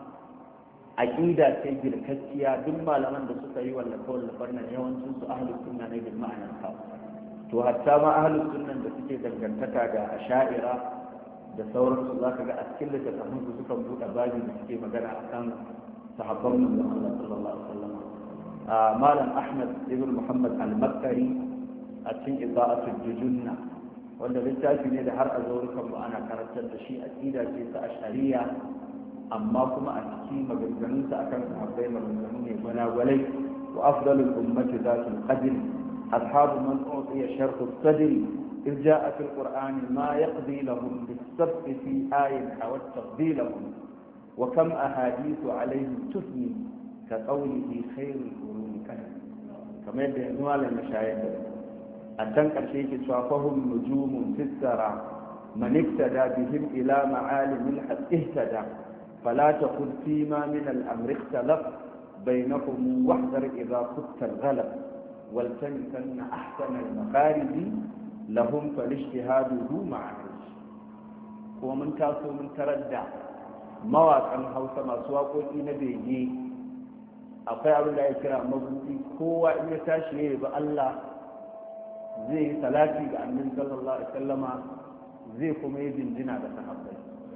aqida ce girkacciya duk malaman da suka yi wallafa nan yawancin su ahlus sunna ne bil ma'na al-khas. To hatta ma ahlus sunna da suke dangantaka da asha'ira da sauransu za ka ga a cikin littattafan su suka buɗe babi da suke magana a kan sahabban manzon Allah sallallahu alaihi wasallam. Malam Ahmad ibn Muhammad al-Makkari a cikin Iza'atul Jujunna wanda littafi ne da har a zaurukan mu ana karantar da shi aqida ce ta ash'ariyya amma kuma a cikin maganganun sa akan sahabbai maganganu ne gwalagwalai wa afdalul ummati zatul qadr ashabu man utiya sharh as-sadr إذ جاء في القرآن ما يقضي لهم بالسبق في آية أو التفضيل لهم وكم أحاديث عليهم تثني كقوله خير القرون كما يدعي نوال المشاهد التنقل شيء فهم نجوم في السرى من اقتدى بهم إلى معالم الحد اهتدى فلا تقل فيما من الأمر اختلف بينهم واحذر إذا خدت الغلب والتمسن أحسن المخارج lahum falijtihaduhu ma'arij. Kuma mun taso mun tarar da mawaƙan Hausa masu waƙoƙi na bege akwai abin da ya kira mabuɗi kowa in ya tashi ya yabi Allah zai yi salati ga annabi sallallahu alaihi wasallama zai kuma yi jinjina da sahabbai.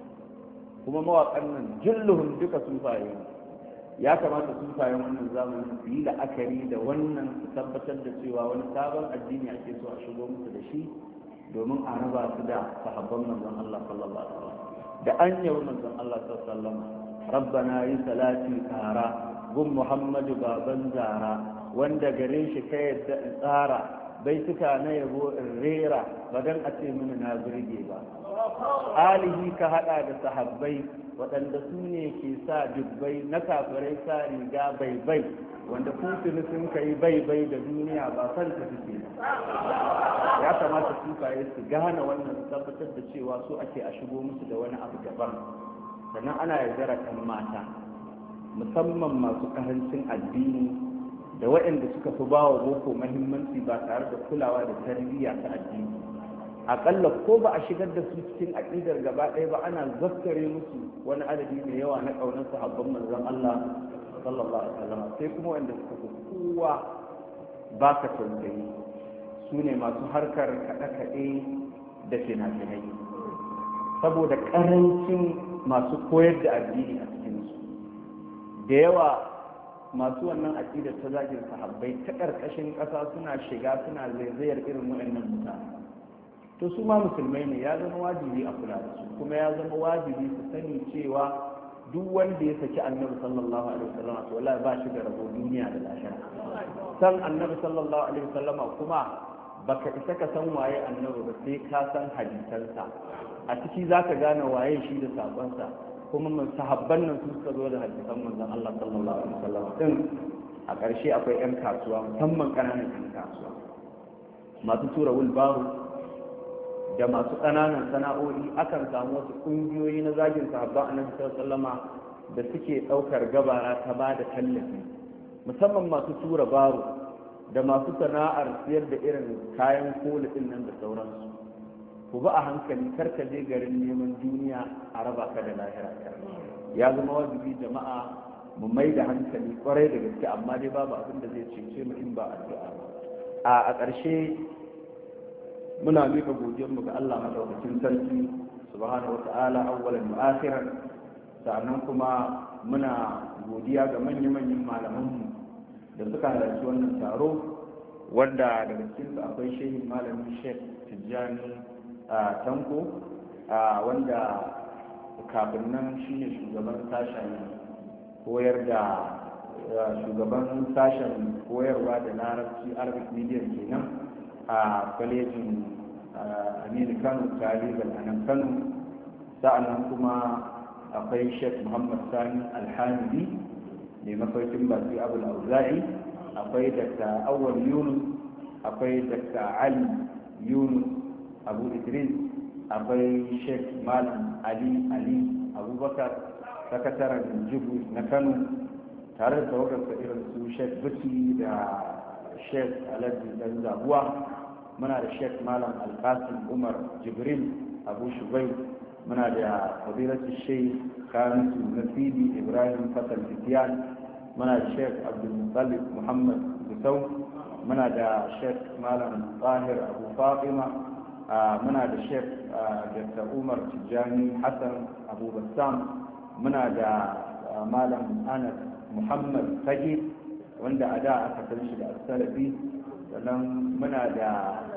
Kuma mawaƙan nan julluhum duka sufaye ya kamata sufayen wannan zamanin su yi la'akari da wannan su tabbatar da cewa wani sabon addini ake so a shigo musu da shi domin a raba su da sahabban manzon Allah sallallahu alaihi wasallam da an yau manzon Allah sallallahu alaihi wasallam rabbana yi salati kara gun muhammadu baban zara wanda gare shi ka yadda in tsara baituka na yabo in rera ba dan a ce mini na birge ba alihi ka hada da sahabbai waɗanda su ne ke sa dubbai na kafirai sa riga bai wanda kuntuni sun kai bai da duniya ba san ta suke ya kamata sufaye su gane wannan tabbatar da cewa su ake a shigo musu da wani abu daban. Sannan ana yaudara kan mata musamman masu karancin addini da waɗanda suka fi ba wa boko mahimmanci ba tare da kulawa da tarbiyya ta addini. Aƙalla ko ba a shigar da su cikin aƙidar gaba ɗaya ba ana zaskare musu wani adadi mai yawa na ƙaunar sahabban manzon Allah sallallahu alaihi wasallam sai kuma wanda suka fi kowa ba ka tausayi su ne masu harkar kaɗe-kaɗe da fina-finai saboda ƙarancin masu koyar da addini a cikinsu da yawa masu wannan aƙidar ta zagin sahabbai ta ƙarƙashin ƙasa suna shiga suna zaizayar irin waɗannan mutane. To su ma musulmai ne ya zama wajibi a kula da su kuma ya zama wajibi su sani cewa duk wanda ya saki annabi sallallahu alaihi wasallam to wallahi ba shi da rabo duniya da lahira. San annabi sallallahu alaihi wasallam kuma baka isa ka san waye annabi ba sai ka san hadisansa a ciki zaka gane waye shi da sakonsa kuma sahabban nan su suka zo da hadisan manzon Allah sallallahu alaihi wasallam din a ƙarshe akwai 'yan kasuwa musamman ƙananan 'yan kasuwa masu tura wulbaru da masu ƙananan sana'o'i. Akan samu wasu ƙungiyoyi na zagin sahabban annabi sallama da suke ɗaukar gabara ta ba da tallafi, musamman masu tura baro da masu sana'ar siyar da irin kayan koli ɗin nan da sauransu. ku ba a hankali karka je garin neman duniya a raba ka da lahira. Ya zama wajibi jama'a mu mai da hankali kwarai da gaske, amma dai babu abin da zai cece mu in ba addu'a ba. A ƙarshe muna miƙa godiyarmu ga Allah madaukakin sarki subhanahu wata'ala awwalan wa akhiran, sannan kuma muna godiya ga manya-manyan malamanmu da suka halarci wannan taro, wanda daga cikin su akwai shehin malamin Sheikh Tijjani Tanko, wanda kafin nan shine shugaban sashen koyarwa da larabci Arabic medium kenan a kwalejin Aminu Kano Taliban a nan Kano. Sa'annan kuma akwai Sheikh Muhammad Sani Alhamidi mai mafarkin baki Abu Auza'i, akwai Dr. Awwal Yunus, akwai Dr. Ali Yunus Abu Idris, akwai Sheikh Malam Ali Abubakar, sakataren Jibu na Kano, tare da tawagarsa irin su Sheikh Buti da Sheikh Alhaji Dan Zabuwa. Muna da Sheikh Malam Alkasim Umar Jibril Abu Shubai, muna da fadilatu Sheikh Kamisu Nasidi Ibrahim Fatal Fitiyan, muna da Sheikh Abdul Muttalib Muhammad Gusau, muna da Sheikh Malam Tahir Abu Fatima, muna da Sheikh Dr. Umar Tijjani Hassan Abu Bassam, muna da Malam Anas Muhammad Fage wanda a da aka san shi da Salafi, sannan muna da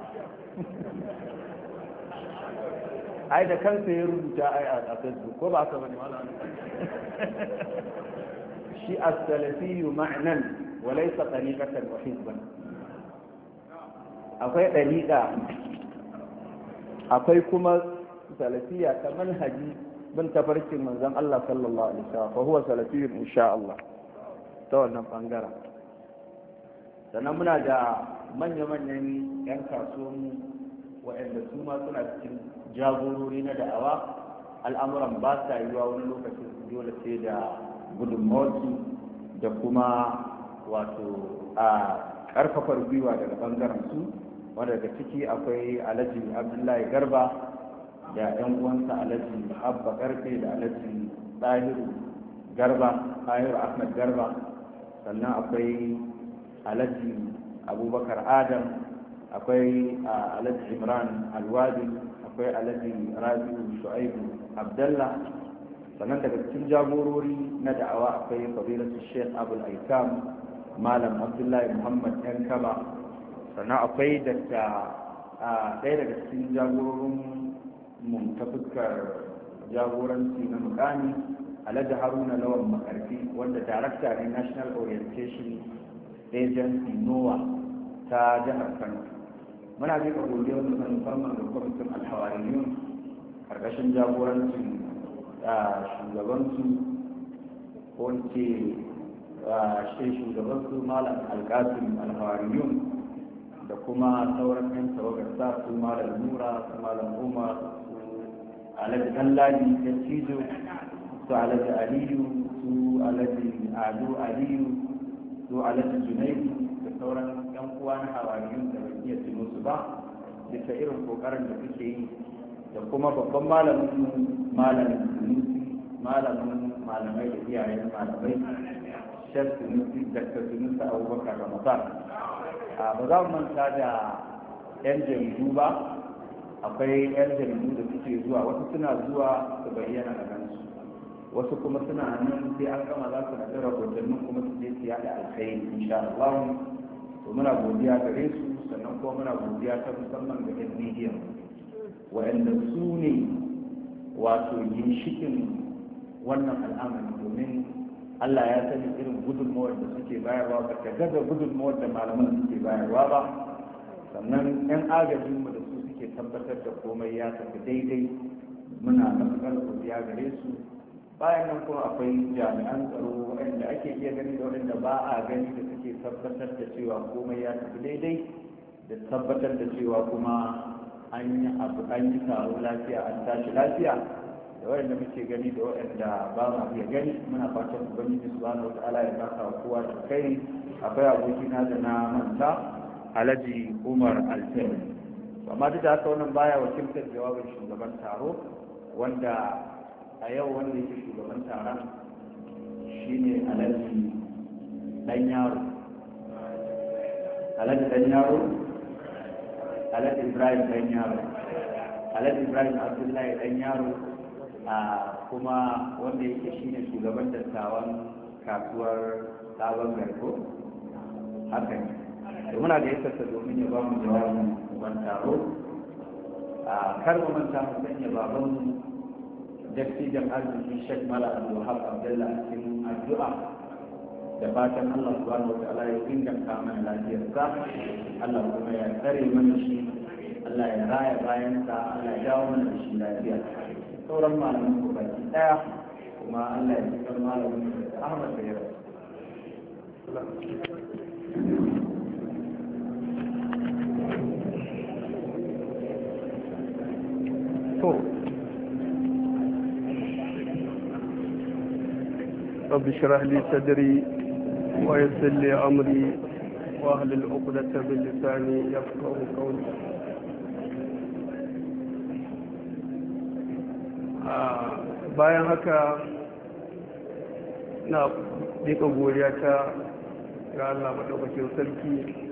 ai da kansa ya rubuta ai a Facebook ko ba ka bane malam shi as-salafi ma'nan wa laysa tariqatan wa hizban. Akwai dariqa, akwai kuma salafiya ta manhaji bin tafarkin manzon Allah sallallahu alaihi wasallam, fa huwa salafiyyun insha Allah ta wannan bangaren. Sannan muna da manya-manyan 'yan kasuwanmu waɗanda su ma suna cikin jagorori na da'awa. Al'amuran ba sa yiwa wani lokacin dole sai da gudunmawarsu da kuma wato a ƙarfafar gwiwa daga ɓangaren su, wanda daga ciki akwai Alhaji Abdullahi Garba da 'yan uwansa Alhaji Abba Karfe da Alhaji Tahiru Ahmad Garba. Sannan akwai Alhaji Abubakar Adam, akwai Alhaji Imran Alwadi, akwai Alhaji Rabi'u Shu'aibu Abdallah. Sannan daga cikin jagorori na da'awa akwai fadilatu Sheikh Abul Aikam Malam Abdullahi Muhammad Yankaba. Sannan akwai ɗaya daga cikin jagororin mu ta fuskar jagoranci na mukami Alhaji Haruna Lawan Makarfi, wanda darakta ne National Orientation Agency NOAA ta jihar Kano. Muna miƙa godiyar musamman da kwamitin alhawariyun karkashin jagorancin shugabansu ko ce shugabansu Malam Alkasim Alhawariyun da kuma sauran 'yan tawagar sa su Malam Nura, su Malam Umar, su Alhaji Dallali da Cijo, su Alhaji Aliyu, su Alhaji Ado Aliyu, su Alhaji Junaidu da sauran 'yan uwa na hawariyun da bai iya tuno su ba, bisa irin kokarin da suke yi, da kuma babban malamin Sunusi, malamin malamai da iyayen malamai Shek Sunusi, Dr. Sunusi Abubakar Ramadan. Ba za mu manta da 'yan jaridu ba, akwai 'yan jaridu da suke zuwa, wasu suna zuwa su bayyana a gansu, wasu kuma suna nan sai an gama za su naɗi rahotannin kuma su je su yaɗa alkhairi insha Allah. To muna godiya gare su, sannan kuma muna godiya ta musamman ga 'yan midiyan waɗanda su ne wato ginshikin wannan al'amari, domin Allah ya sani irin gudunmawar da suke bayarwa, ba ta gaza gudunmawar da malaman suke bayarwa ba. Sannan 'yan agajinmu da su suke tabbatar da komai ya tafi daidai, muna matuƙar godiya gare su bayan nan kuma akwai jami'an tsaro waɗanda ake iya gani da waɗanda ba a gani da suke tabbatar da cewa komai ya tafi daidai da tabbatar da cewa kuma an yi taro lafiya an tashi lafiya da waɗanda muke gani da waɗanda ba ma iya gani muna fatan ubangiji subhanahu wata'ala ya baka kowa da kai. Akwai abokina da na manta Alhaji Umar Alfani, amma duk da haka wannan baya wakiltar jawabin shugaban taro, wanda a yau wanda yake shugaban taron shine Alhaji Danyaro, Alhaji Ibrahim Danyaro, Alhaji Ibrahim Abdullahi Danyaro, kuma wanda yake shine shugaban dattawan kasuwar Sabon Garko. Haka ne, da muna da yasarsa domin ya ba mu jawabin ban taro. Kar mu manta mu sanya baban dattijan arziki Sheikh Malam Abdul Wahab Abdullah a cikin addu'a da fatan Allah subhanahu wa ta'ala ya inganta mana lafiyarsa, Allah kuma ya tsare mana shi, Allah ya raya bayansa, Allah ya dawo mana da shi lafiya. Sauran malamin ku baki daya kuma Allah ya cikar malamin da Ahmad da Yaro. رب اشرح لي صدري ويسر لي امري واحلل عقدة من لساني يفقهوا قولي. bayan haka na dika godiya ta ga Allah madaukakin sarki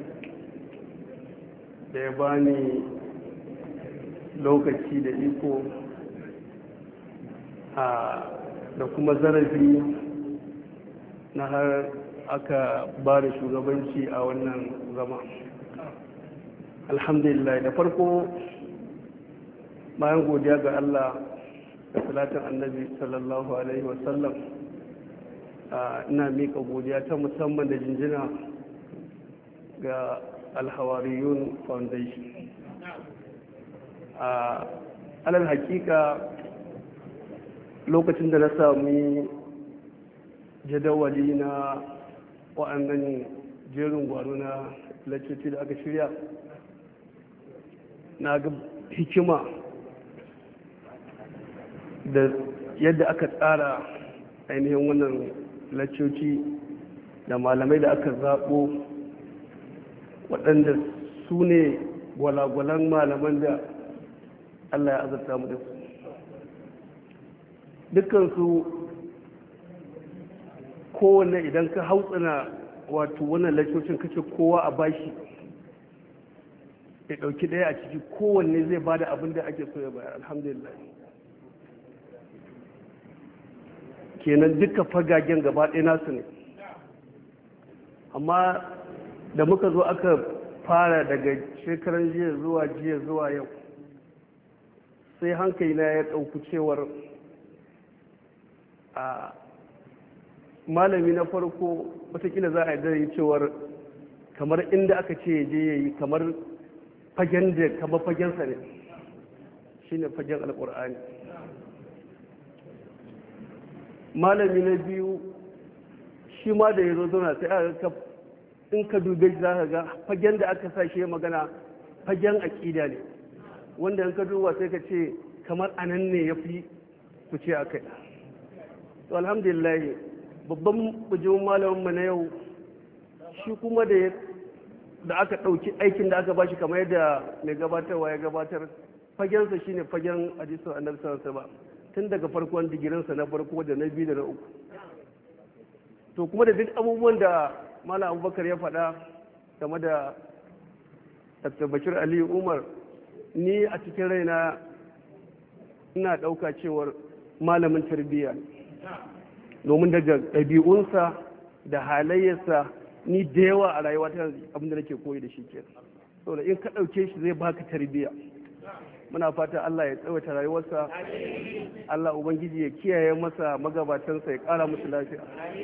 da ya bani lokaci da iko da kuma zarafi na har aka ba da shugabanci a wannan zama. Alhamdulillah, da farko bayan godiya ga Allah da salatin annabi sallallahu alaihi wasallam, ina miƙa godiya ta musamman da jinjina ga Alhawariyun Foundation. Alal hakika lokacin da na sami jadawali na wa'annan jerin gwaro na lakcoci da aka shirya, na ga hikima da yadda aka tsara ainihin wannan lakcoci da malamai da aka zaɓo waɗanda su ne gwalagwalan malaman da Allah ya azurta mu da su. Dukkansu kowanne idan ka hautsana wato wannan lakcocin kace kowa a bashi ya ɗauki ɗaya a ciki, kowanne zai ba da abin da ake so ya bayar. Alhamdulillah, kenan duka fagagen gaba ɗaya nasu ne. Amma da muka zo aka fara daga shekaran jiya zuwa yau, sai hankali na ya ɗauki cewar a malami na farko watakila za a yi dare cewar kamar inda aka ce je ya yi kamar fagen da kamar fagensa ne, shi ne fagen alƙur'ani. malami na biyu shi ma da ya zo zauna sai aka in ka dube shi za ka ga fagen da aka sa shi magana fagen aƙida ne, wanda in ka duba sai ka ce kamar anan ne ya fi fice a kai. To alhamdulillah, babban bujimin malaminmu na yau shi kuma da aka ɗauki aikin da aka ba shi kamar yadda mai gabatarwa ya gabatar, fagensa shine fagen hadisin annabi sallallahu alaihi wasallam, tun daga farkon digirinsa na farko da na biyu da na uku. To kuma da duk abubuwan da malam Abubakar ya faɗa game da Dr. Bashir Aliyu Umar, ni a cikin raina ina ɗauka cewar malamin tarbiyya, domin daga ɗabi'unsa da halayyarsa ni da yawa a rayuwa ta abin da nake koyi da shi ke. Saboda in ka ɗauke shi zai baka tarbiyya. Muna fata Allah ya tsawaita rayuwarsa, Allah Ubangiji ya kiyaye masa magabatansa, ya ƙara musu lafiya.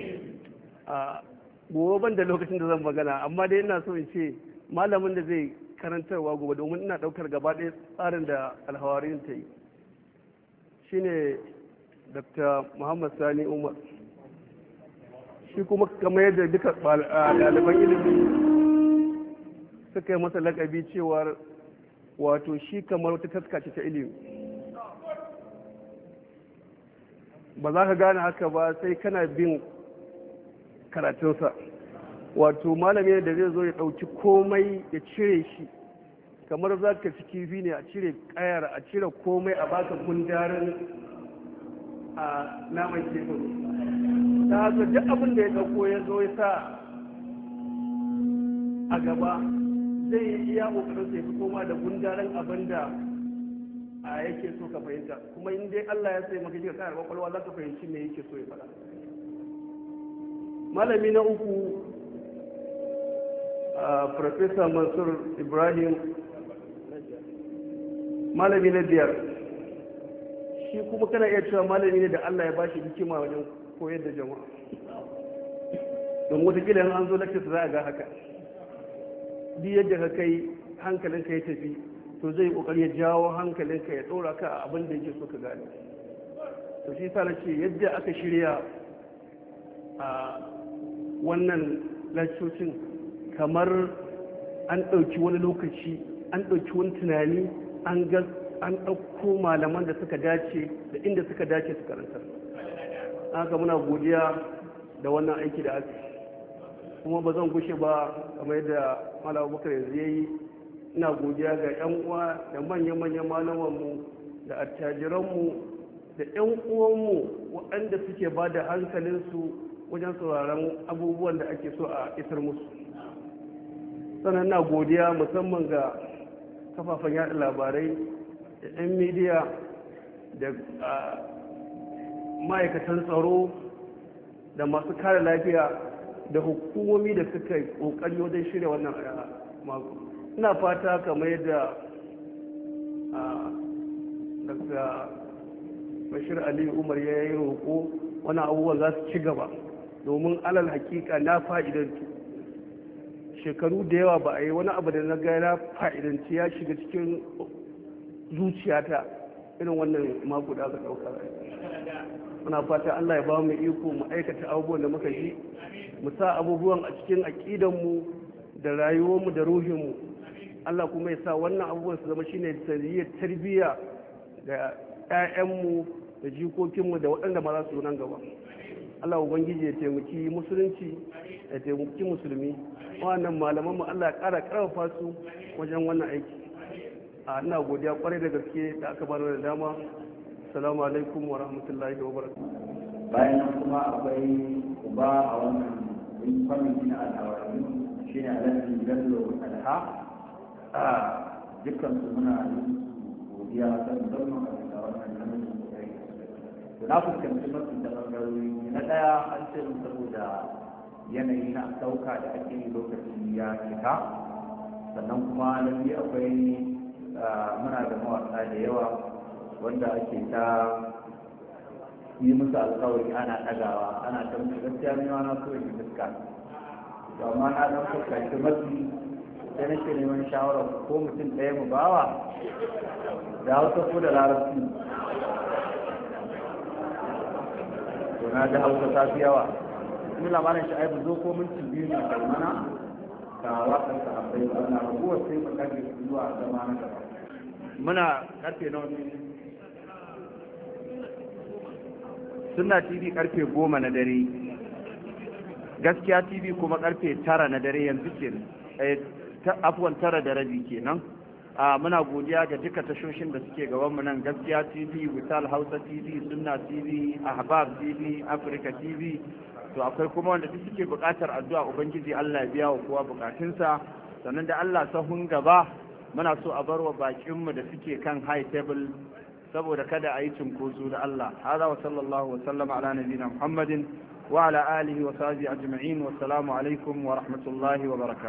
Gobe ban da lokacin da zan magana, amma dai ina so in ce malamin da zai karantarwa gobe, domin ina ɗaukar gaba ɗaya tsarin da Alhawariyun ta yi, shine Dr. Muhammad Sani Umar, shi kuma kamar yadda duka ɗaliban ilimi suka yi masa lakabi cewar wato shi kamar wata taskace ta ilimi. Ba za ka gane haka ba sai kana bin karatunsa. Wato malami da zai zo ya ɗauki komai ya cire shi, kamar za ka ci kifi ne a cire kayar, a cire komai a baka gundarin a naman kifin. Ta haka duk abin da ya ɗauko ya zo ya sa a gaba zai yi iya ƙoƙarin sai fi koma da gundarin abin da a yake so ka fahimta, kuma in dai Allah ya sai maka shi ka kayar kwakwalwa za ka fahimci me yake so ya faɗa. Malami na uku Professor Mansur Ibrahim, malami na biyar, shi kuma kana iya cewa malami ne da Allah ya bashi hikima wajen koyar da jama'a, don watakila an zo lecture za a ga haka. Duk yadda ka kai hankalinka ya tafi, to zai kokari ya jawo hankalinka ya ɗora ka a abin da yake so ka gane. To shi sa ce yadda aka shirya a wannan lectocin kamar an ɗauki wani lokaci, an ɗauki wani tunani, an ɗauko malaman da suka dace da inda suka dace su karanta. Haka muna godiya da wannan aiki da aka, kuma ba zan gushe ba kamar yadda Malam Abubakar yanzu ya yi. Ina godiya ga 'yan uwa da manya-manyan malamanmu da attajiranmu da 'yan uwanmu waɗanda suke ba da hankalinsu wajen sauraron abubuwan da ake so a isar musu. Sannan na godiya musamman ga kafafen yaɗa labarai da 'yan midiya da ma'aikatan tsaro da masu kare lafiya da hukumomi da suka yi ƙoƙari wajen shirya wannan mako. Ina fata kamar yadda Dr. Bashir Ali Umar ya yi roƙo, wannan abubuwan za su ci gaba, domin alal hakika na fa'idantu. Shekaru da yawa ba a yi wani abu da na ga na fa'idanci ya shiga cikin zuciyata irin wannan mako da aka ɗauka. Muna fata Allah ya ba mu iko mu aikata abubuwan da muka ji, mu sa abubuwan a cikin aƙidanmu da rayuwarmu da ruhinmu. Allah kuma ya sa wannan abubuwan su zama shine tarbiyyar tarbiyya ga 'ya'yanmu da jikokinmu da waɗanda ma za su nan gaba. Allah ubangiji ya taimaki musulunci, ya taimaki musulmi. Wannan malaman mu Allah ya ƙara ƙarfafa su wajen wannan aiki. Ina godiya kwarai da gaske da aka bani da dama. Assalamu alaikum wa rahmatullahi wa barakatuh. Bayan kuma akwai uba a wannan kwamiti na al'awari shine Alhaji Bello Alha. Dukkan su muna godiya ta musamman a bisa wannan namijin kokari. Na fuskanci masu da ɓangarori. Na ɗaya an ce mun saboda yanayi na sauka da ake yi lokaci ya cika, sannan kuma na biyu akwai muna da mawaka da yawa wanda ake ta yi musu alkawari ana ɗagawa, ana ta musu gaskiya ne na so yi fuska. To amma na ɗan fuskanci mafi sai nake neman shawarar ko mutum ɗaya mu bawa da Hausa ko da Larabci. To na ji Hausa ta fi yawa. Ni labarin shi aibu zo ko minti biyu ne kai mana ka wasan ka abai ba na ruwa sai mu kage zuwa zama na gaba. Muna karfe nawa ne? Sunna TV karfe 10 na dare. Gaskiya TV kuma karfe 9 na dare yanzu kenan. Afuwan 9 da rabi kenan. Muna godiya ga duka tashoshin da suke gabanmu nan, Gaskiya TV, Wisal Hausa TV, Sunna TV, Ahbab TV, Africa TV. To akwai kuma wanda duk suke buƙatar addu'a Ubangiji Allah ya biya wa kowa buƙatunsa. Sannan da Allah sahun gaba muna so a bar wa bakinmu da suke kan high table saboda kada a yi cinkoso da Allah. Hada wa sallallahu wa sallama ala nabiyina Muhammadin wa ala alihi wa sahbihi ajma'in. Wa assalamu alaikum wa rahmatullahi wa barakatuh.